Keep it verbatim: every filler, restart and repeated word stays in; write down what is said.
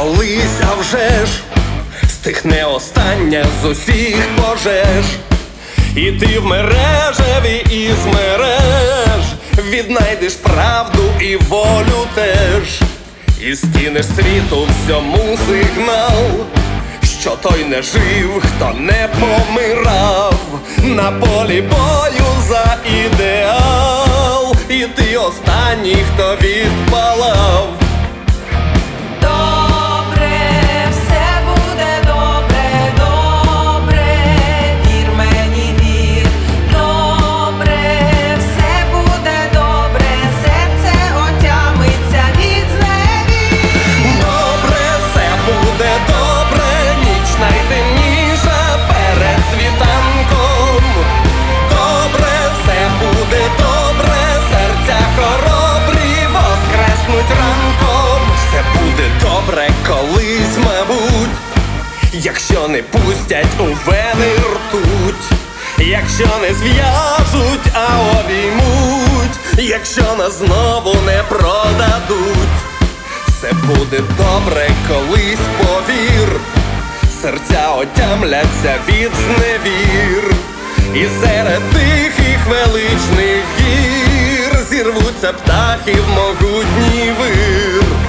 колись, а вже ж стихне остання з усіх пожеж. І ти в мережеві із мереж віднайдеш правду і волю теж. І скинеш світу всьому сигнал, що той не жив, хто не помирав на полі бою за ідеал. І ти останній, хто відпалав. Добре колись, мабуть, якщо не пустять у вени ртуть, якщо не зв'яжуть, а обіймуть, якщо нас знову не продадуть. Все буде добре колись, повір, серця отямляться від зневір, і серед тихих величних гір зірвуться птахи в могутній вир.